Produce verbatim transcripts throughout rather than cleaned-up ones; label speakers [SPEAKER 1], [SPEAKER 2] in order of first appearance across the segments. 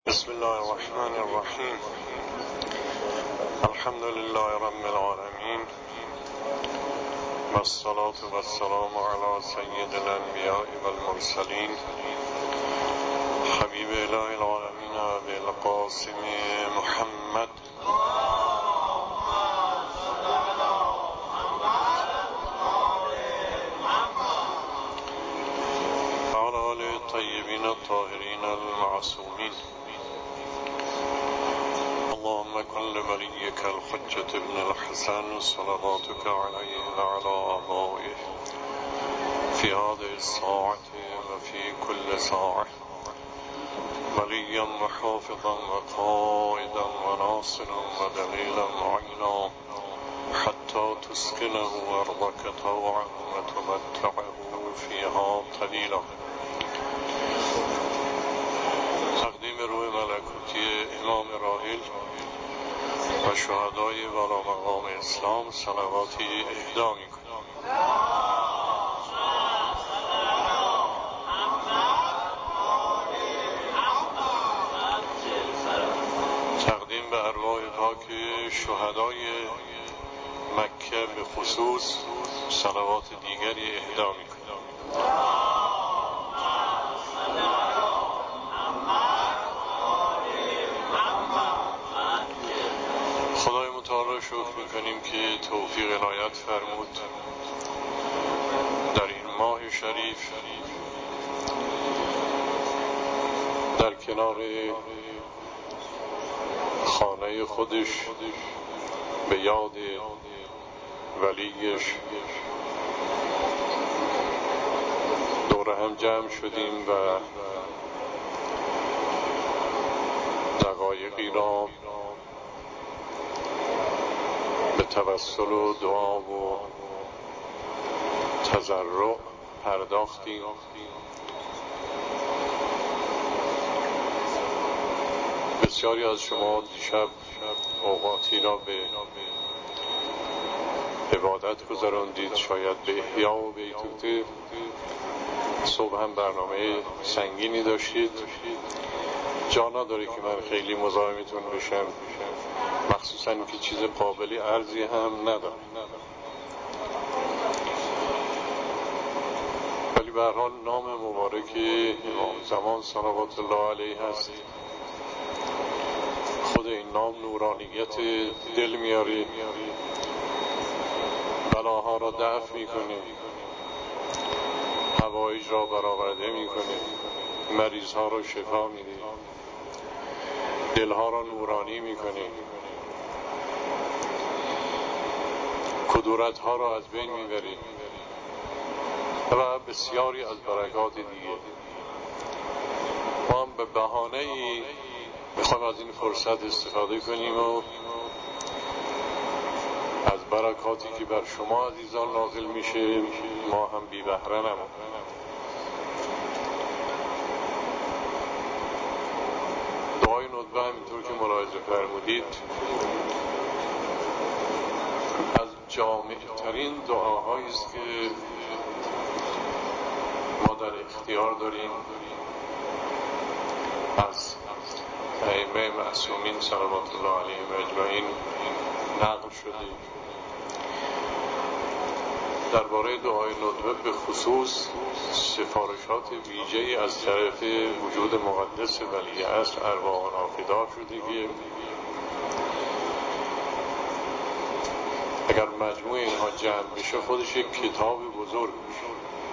[SPEAKER 1] بسم الله الرحمن الرحیم. الحمد لله رب العالمین والصلاة والسلام على سید الانبیاء والمرسلین حبیب اله العالمین ابی القاسم محمد وعلى آله الطیبین الطاهرین المعصومین. اللهم كن لوليك الحجة ابن الحسن صلواتك عليه وعلى آبائه في هذه الساعة وفي كل ساعة وليا وحافظا وقائدا وناصرا ودليلا معينا حتى تسكنه أرضك طوعا وتمتعه فيها قليلا. تقدیم روح ملکوتی امام راحل و شهدای والا مقام اسلام صلواتی اهدا می‌کنیم. تقدیم به ارواح پاک شهدای مکه به خصوص صلوات دیگری اهدا می‌کنیم. خدای متعال را شکر میکنیم که توفیق عنایت فرمود در این ماه شریف در کنار خانه خودش به یاد ولیش دور هم جمع شدیم و دقایقی را به توسل و دعا و تضرع پرداختیم. بسیاری از شما دیشب اوقاتی را به عبادت گذراندید، شاید به احیا و بیتوته. صبح هم برنامه سنگینی داشتید. جا نداره که من خیلی مزاحمتون بشم، مخصوصا که چیز قابلی عرضی هم ندارم، ولی به هر حال نام مبارک امام زمان صلوات الله علیه هست. خود این نام نورانیت دل میاره، بلاها را دفع میکنه، حوایج را برآورده میکنه، مریضها را شفا میده، دلها را نورانی میکنه، کدورتها را از بین میبری و بسیاری از برکات دیگه. ما هم به بهانه‌ای میخوایم از این فرصت استفاده کنیم و از برکاتی که بر شما عزیزان نازل میشه ما هم بی بهره نمونیم. دعای ندبه همینطور که ملاحظه فرمودید از جامع ترین دعاهایی است که ما در اختیار داریم از ائمه معصومین صلوات الله علیهم اجمعین نقل شده. درباره دعای ندبه به خصوص سفارشات ویژه‌ای از طرف وجود مقدس ولی اصل ارواحنا فدا شده که اگر مجموع اینها جمع بشه خودش یک کتاب بزرگ میشه.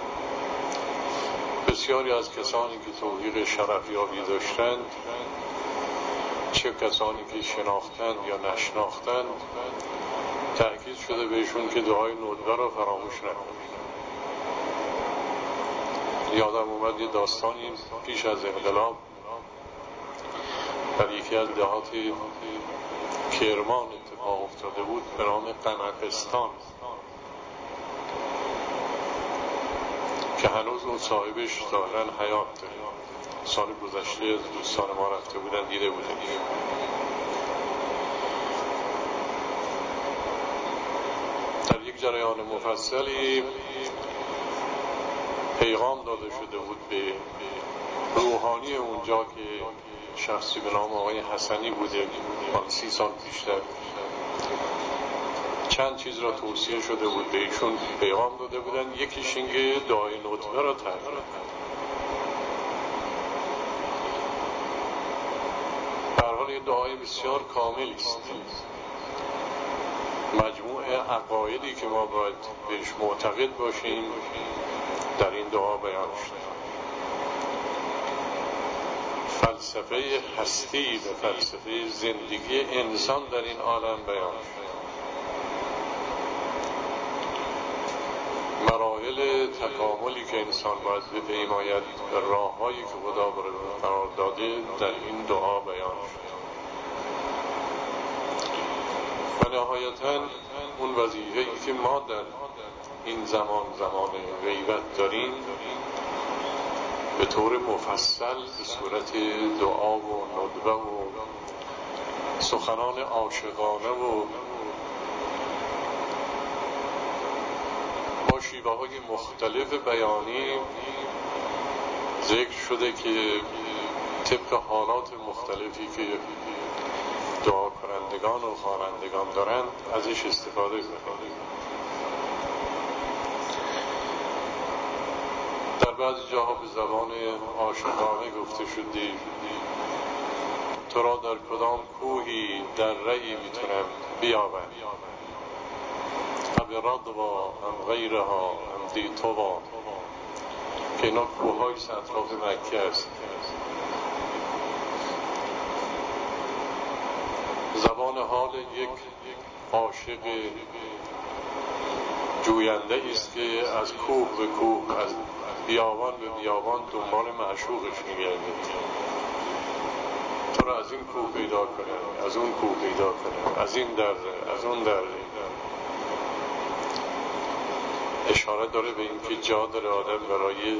[SPEAKER 1] بسیاری از کسانی که توفیق شرفیابی داشتند، چه کسانی که شناختند یا نشناختند، تأکید شده بهشون که دعای ندبه را فراموش نکنند. یادم اومد یه داستانی پیش از انقلاب در یکی از دهات کرمان اتفاق افتاده بود به نام قنقستان که هنوز اون صاحبش ظاهراً حیات داره. سال گذشته دوستان ما رفته بودن دیده بودن. در یک جریان مفصلی پیغام داده شده بود به روحانی اونجا که شخصی به نام آقای حسنی بوده، حالا سی سال پیشتر. چند چیز را توصیه شده بود به ایشون پیغام داده بودن، یکیش اینکه دعای نطقه را ترک نکنه. به هر حال یه دعای بسیار کامل است، مجموع عقایدی که ما باید بهش معتقد باشیم در این دعا بیان شده. فلسفه هستی و فلسفه زندگی انسان در این عالم بیان شده. مراحل تکاملی که انسان باید بپیماید و راههایی که خدا برای قرار داده در این دعا بیان شده. و نهایتاً اون وظیفه‌ای که ما در این زمان زمان غیبت داریم به طور مفصل به صورت دعا و ندبه و سخنان عاشقانه و با شیوه های مختلف بیانی ذکر شده که طبق حالات مختلفی که دعا کنندگان و خوانندگان دارند ازش استفاده کنید. در بعضی جاها به زبان عاشقانه گفته شده تو را در کدام کوهی در رئی میتونم بیابم، اب رضوا ام غیرها ام دی طوا، که اینا کوه‌های اطراف مکه است. زبان حال یک عاشق جوینده است که از کوه به کوه، از بیابان به بیابان دنبال معشوقش میگرده. تو را از این کوه پیدا کنه، از اون کوه پیدا کنه، از این در از اون در. اشاره داره به این که جا داره آدم برای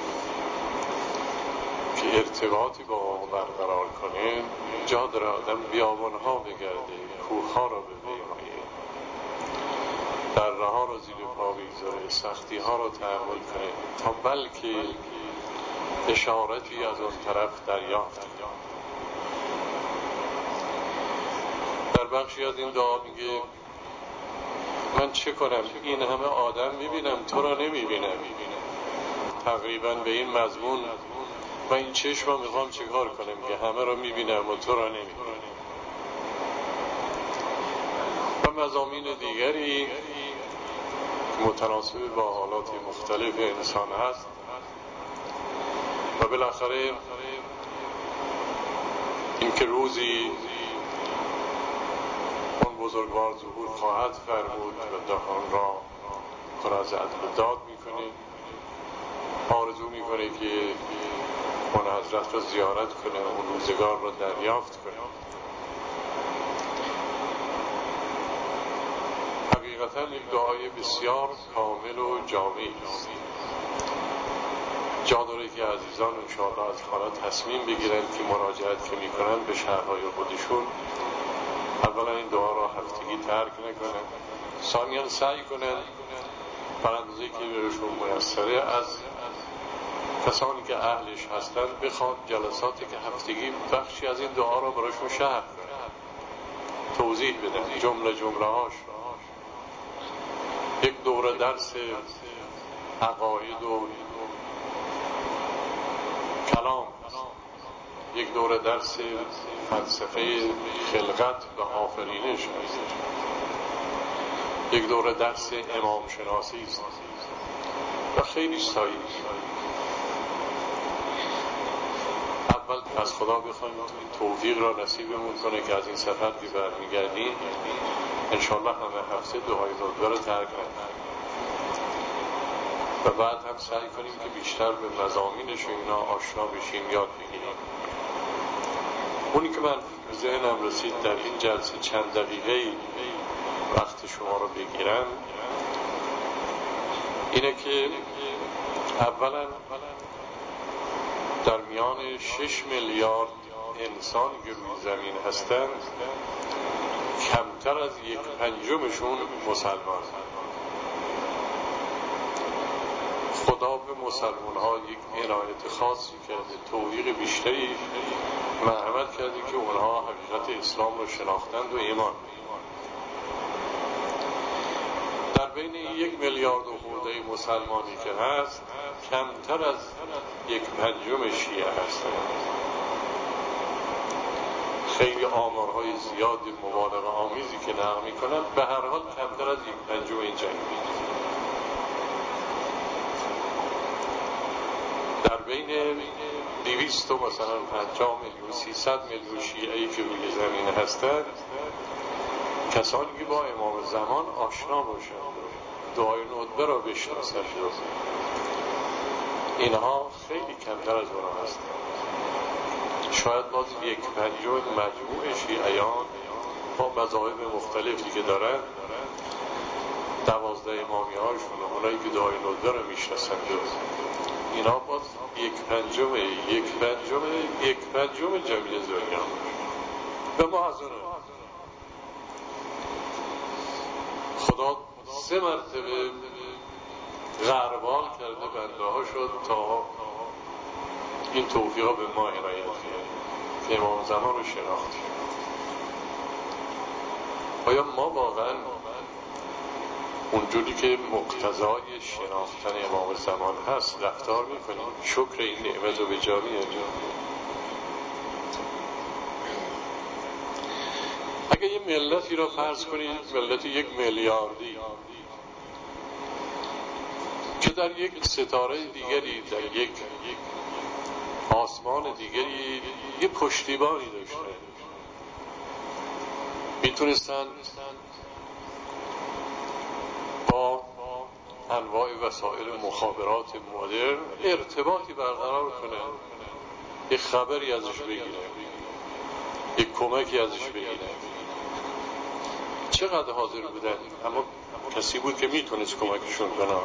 [SPEAKER 1] که ارتباطی با ما برقرار کنه، جا داره آدم بیابانها بگرده، کوهها را ببینه، دره ها را زیر پا بگذاره، سختی ها را تحمل کنه تا بلکه اشارتی از اون طرف دریافت کنه. در بخشی از این دعا میگه من چه کنم، این همه آدم میبینم تو را نمیبینم. تقریبا به این مضمون و این چشم را میخوام چه کار کنم که همه را میبینم و تو را نمیبینم. و مضامین دیگری متناسب با حالات مختلف انسان هست. و بالاخره این که روزی اون بزرگوار ظهور خواهد فرمود و دهان را خراز عدل داد میکنه، آرزو میکنه که اون حضرت را زیارت کنه، اون روزگار را دریافت کنه. حقیقتا یک دعای بسیار کامل و جامعی است. جا داره که عزیزان انشاءالله از حالا تصمیم بگیرن که مراجعت که میکنن به شهرهای خودشون اولا این دعا را هفتگی ترک نکنن، ثانیاً سعی کنن بر اندازه‌ای که برشون میسره از کسانی که اهلش هستن بخواد جلساتی که هفتگی بخشی از این دعا را براشون شرح کنن، توضیح بدن جمله جمله هاش. یک دوره درس عقاید و کلام، یک دوره درس فلسفه خلقت و آفرینش است، یک دوره درس امام شناسی است و خیلی سایی. اول از خدا بخوایم توفیق را نصیبمون کنه که از این سفر که برمیگردیم انشالله همه هفته دعای ندبه را ترک نکنیم و بعد هم سعی کنیم که بیشتر به مضامینش و اینا آشنا بشیم، یاد بگیریم. اونی که من ذهنم رسید در این جلسه چند دقیقه وقت شما رو بگیرم اینه که اولا در میان شش میلیارد انسان که روی زمین هستند کمتر از یک پنجمشون مسلمان هستند. خدا به مسلمان ها یک عنایت خاصی کرده، توفیق بیشتری مرحمت کردی که اونها حقیقت اسلام رو شناختند و ایمان. در بین یک میلیارد و خورده مسلمانی که هست کمتر از یک پنجم شیعه هستند. خیلی آمارهای زیاد مبالغه آمیزی که نقل میکنن، به هر حال کمتر از یک پنجم این جنگ. در بین دویست و مثلا پنجاه میلیون سیصد میلیون شیعه‌ای که روی زمین هستند، کسانی که با امام زمان آشنا باشند، دعای ندبه را بشناسند، اینها خیلی کمتر از اونها هستند. شاید باز یک پنجم مجموع شیعیان با مذاهب مختلفی که دارن، دوازده امامی هاشون، اونایی که دعای ندبه را میشناسند، اینا باز یک پنجم یک پنجم یک پنجم جمعی دنیا به محضره. خدا سه مرتبه غربال کرده بنده ها شد تا این توفیق به ما عنایت کرد که امام زمان رو شناختیم. آیا ما واقعا اونجوری که مقتضای شناختن امام زمان هست رفتار میکنیم؟ شکر این نعمت رو به جا میاریم؟ اگه یه ملتی را فرض کنید، ملت یک میلیاردی که در یک ستاره دیگری، در یک آسمان دیگری یه پشتیبانی داشته، میتونستن با انواع وسایل مخابرات مدرن ارتباطی برقرار کنه، یک خبری ازش بگیره، یک کمکی ازش بگیره. چقدر حاضر بودن؟ اما کسی بود که میتونست کمکشون کنه.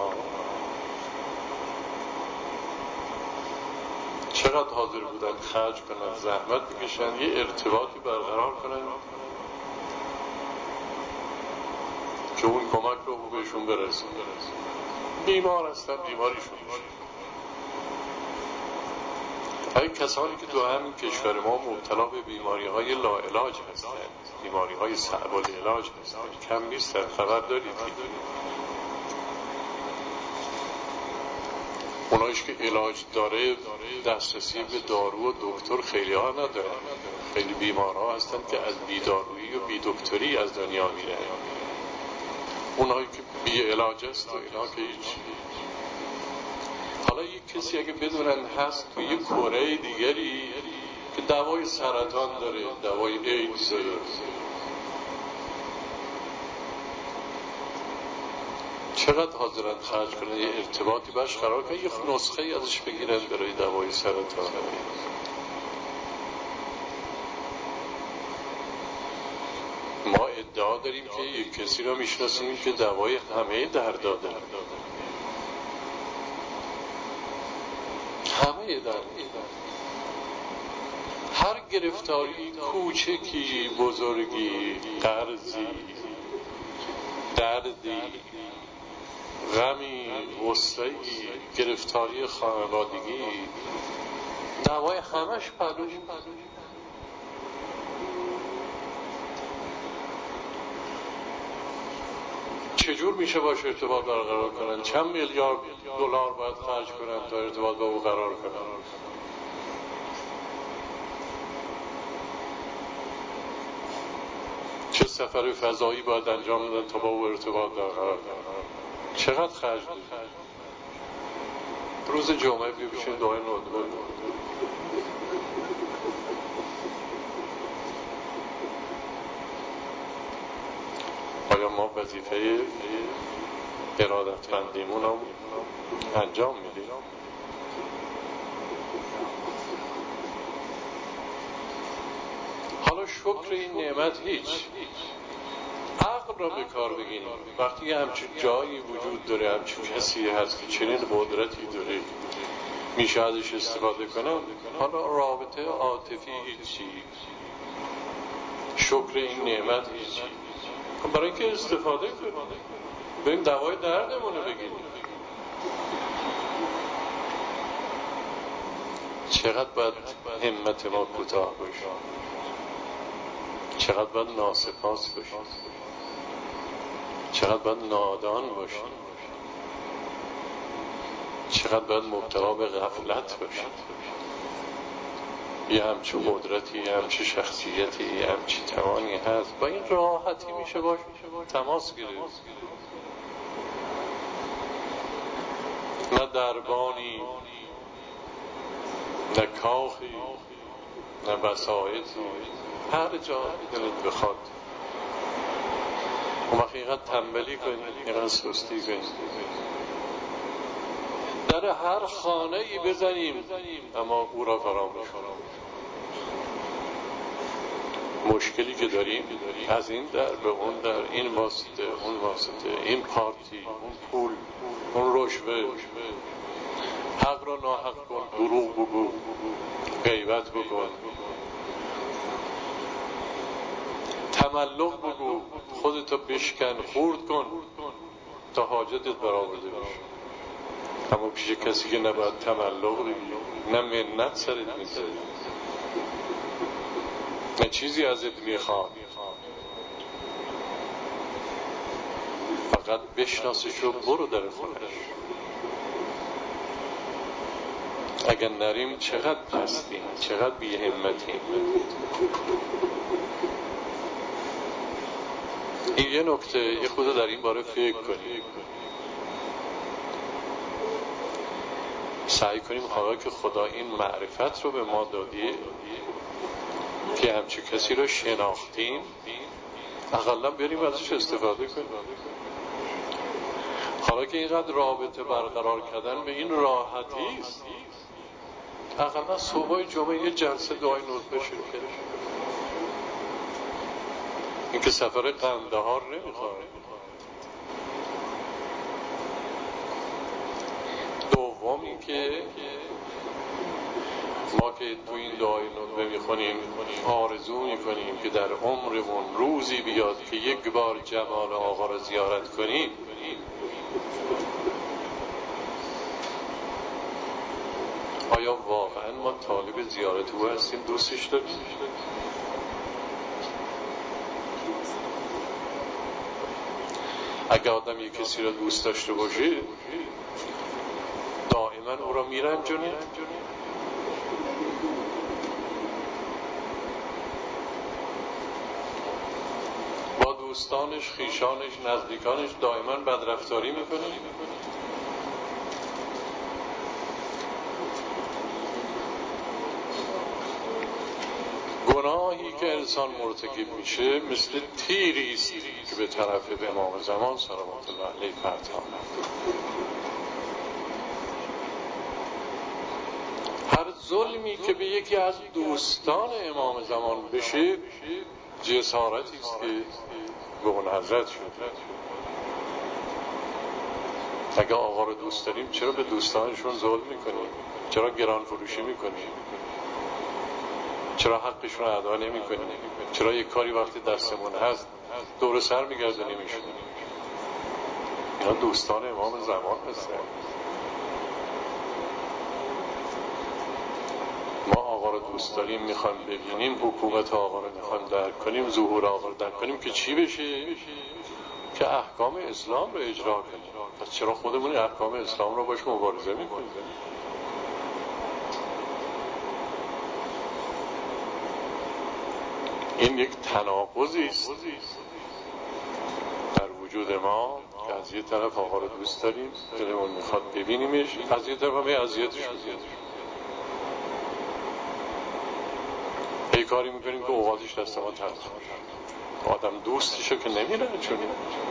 [SPEAKER 1] چقدر حاضر بودن خرج کنن، زحمت بکشن، یه ارتباطی برقرار کنن که اون کمک رو بهشون برسه. بیمار هستن، بیماریشون میشه. ای کسانی که تو همین کشور ما مبتلا به بیماری های لاعلاج هستن، بیماری های صعب العلاج هستن، کم نیستن. خبر دارید اونایش که علاج داره دسترسی به دارو و دکتر خیلی ها نداره. خیلی بیمارها هستن که از بیدارویی و بی دکتری از دنیا میره. اونایی که بی علاج است و اینا که هیچ. حالا یک کسی اگه بدونن هست تو یک کره دیگری که دوای سرطان داره، دوای ایدز داره، چقدر حاضرن خرج کنن یه ارتباطی باش قرار کنن، یه نسخه ازش بگیرن برای دوای سرطان. ما ادعا داریم که یک کسی رو میشناسیم که دوای همه دردا داره، همه درد، هر گرفتاری، کوچکی، بزرگی، قرضی، دردی، غمی، غصه‌ای، گرفتاری خانوادگی، دوای همش پدوش. چجور میشه باش ارتباط برقرار کنن؟ چند میلیارد دلار باید خرج کنن تا ارتباط با او قرار کنن؟ چه سفر فضایی باید انجام بدن تا با او ارتباط برقرار کنن؟ چقدر خرج بود؟ روز جمعه بیبیشین دعای ندبه. آیا ما وظیفه ارادتمندیمون هم انجام میدیم؟ حالا شکر این نعمت هیچ. عقل را به کار بگیریم. وقتی همچین جایی وجود داره، همچین کسی هست که چنین قدرتی داره، میشه ازش استفاده کنم. حالا رابطه عاطفی هیچی، شکر این نعمت هیچی. برای اینکه استفاده کنیم، بریم دوای دردمون رو بگیریم. چقدر باید همت ما کوتاه باشه، چقدر باید ناسپاس باشیم، چقدر باید نادان باشیم، چقدر باید مبتلا به غفلت باشیم. یه همچه قدرتی، یه همچه شخصیتی، یه همچه توانی هست، با این راحتی میشه باش تماس گرفت. نه دربانی، نه کاخی، نه بسایطی، هر جا دلت بخواد. اون وقت اینقدر تنبلی کنی، اینقدر سستی کنی، در هر خانه ای بزنیم اما او را فراموش کنیم. مشکلی که داریم از این در به اون در، این واسطه اون واسطه، این پارتی، اون پول، اون رشوه، حق را ناحق کن، دروغ بگو، غیبت بکن، تملق بگو، خودتو بشکن، خورد کن تا حاجتت برآورده بشه. اما پیش کسی که نباید تملق بگی، نه منت سرت میذاره، نه چیزی ازت میخواد، فقط بشناسش و برو در خونش. اگر نریم چقدر پستیم، چقدر بی همتیم. این یه نکته، یه خود در این باره فکر کنیم، سعی کنیم حالا که خدا این معرفت رو به ما دادی که همچه کسی رو شناختیم، اقلا بریم ازش استفاده کنیم. حالا که اینقدر رابطه برقرار کردن به این راحتی است، اقلا صبح جمعه یه جلسه دعای نطفه شروع کنیم. این که سفر قندهار نمیخواد. دوم این که ما که تو این دعای نطفه میخونیم آرزو میکنیم که در عمرمون روزی بیاد که یک بار جمال آقا را زیارت کنیم. آیا واقعا ما طالب زیارت او هستیم؟ دوستش داریم؟ اگه آدم یک کسی را دوست داشته باشه دائما او را میرنجونه؟ با دوستانش، خویشانش، نزدیکانش دائما بدرفتاری میکنه؟ گناهی که انسان مرتکب میشه مثل تیری است که به طرف امام زمان صلوات الله علیه پرتاب. هر ظلمی که به یکی از دوستان امام زمان بشه جسارتی است که به اون حضرت شد. اگه آقا رو دوست داریم چرا به دوستانشون ظلم میکنیم؟ چرا گران فروشی میکنیم؟ چرا حقشون رو ادا نمی کنیم؟ چرا یک کاری وقتی دستمون هست دور سر میگرده نمیشونیم؟ اینا دوستان امام زمان هستن. ما آقا رو دوست داریم، میخوایم ببینیم، حکومت آقا رو میخوایم درک کنیم، ظهور آقا رو درک کنیم که چی بشه؟ که احکام اسلام رو اجرا کنیم. پس چرا خودمون احکام اسلام رو باش مبارزه میکنیم؟ این یک تناقضی است در وجود ما که از یه طرف آقا رو دوست داریم، دلمون میخواد ببینیمش، از یه طرف همه اذیتش میکنیم. ای کاری میکنیم که اوقاتش دست ما تلخ باشه. آدم دوستشو که نمیره چونه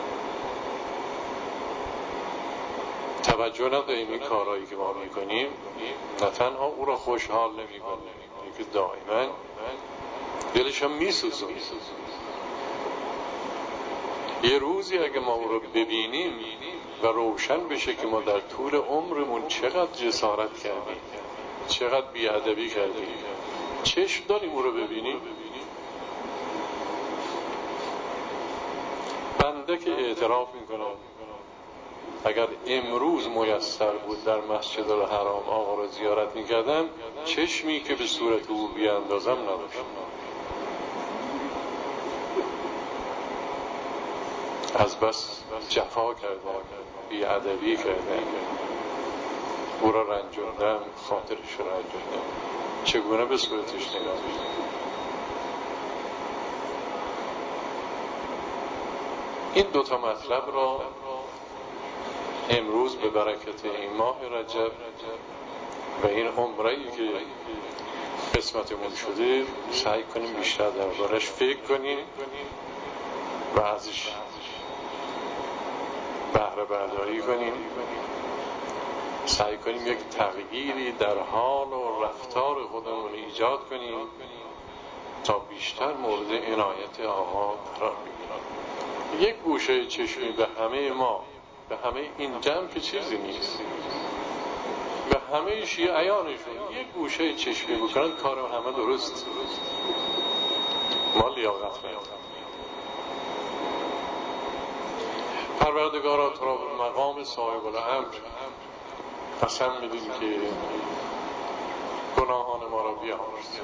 [SPEAKER 1] توجه نداریم. این کارهایی که ما میکنیم نه تنها او را خوشحال نمیکنه، اینکه دائما دلش هم میسوزه. یه روزی اگه ما او رو ببینیم و روشن بشه که ما در طول عمرمون چقدر جسارت کردیم، چقدر بیادبی کردیم، چشم داریم او رو ببینیم. بنده که اعتراف میکنم اگر امروز میسر بود در مسجد الحرام آقا را زیارت میکردم، چشمی که به صورت او بیاندازم نداشت. از بس جفا کردم، بیادبی کردم، او را رنجاندم، خاطرش را رنجاندم، چگونه به صورتش نگاه کنم؟ این دوتا مطلب را امروز به برکت این ماه رجب و این عمره‌ای که قسمتمون شده سعی کنیم بیشتر دربارش فکر کنیم و ازش بهره برداری کنیم، سعی کنیم یک تغییری در حال و رفتار خودمون ایجاد کنیم تا بیشتر مورد عنایت آقا قرار بگیریم. یک گوشه چشمی به همه ما، به همه این جمع که چیزی نیست، به همه شیعیانشون یک گوشه چشمی بکنن کار همه درست. ما لیاقت نداریم. پروردگارا تو را به مقام صاحب الامر قسم میدیم که گناهان ما را بیامرز،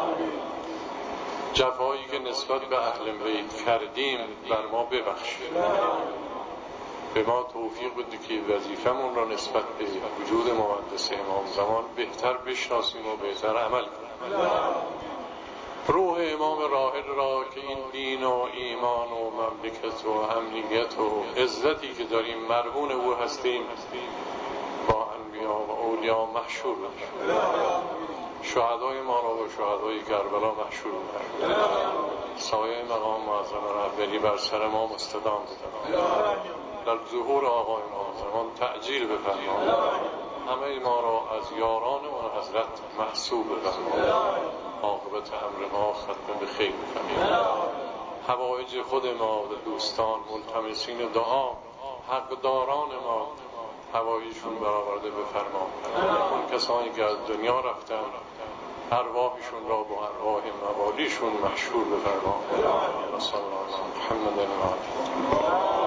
[SPEAKER 1] جفایی که نسبت به اهل بیت کردیم بر ما ببخش، به ما توفیق بده که وظیفمون را نسبت به وجود مقدس امام زمان بهتر بشناسیم و بهتر عمل کنیم. روح امام راحل را که این دین و ایمان و مملکت و امنیت و عزتی که داریم مرهون او هستیم با انبیا و اولیا محشور بده. شهدای ما را و شهدای کربلا محشور بده. سایه مقام معظم رهبری بر سر ما مستدام بده. در ظهور آقای امام زمان تعجیل بفرما. همه ما را از یاران و حضرت محسوب بفرما. عاقبت امر ما ختم به خیر بفرما. حوائج خود ما و دوستان ملتمسین دعا حقداران ما حوائجشون برآورده بفرما. اون کسانی که از دنیا رفتن ارواحشون را با ارواح موالیشون محشور بفرما. صلی الله علیه محمد و آله.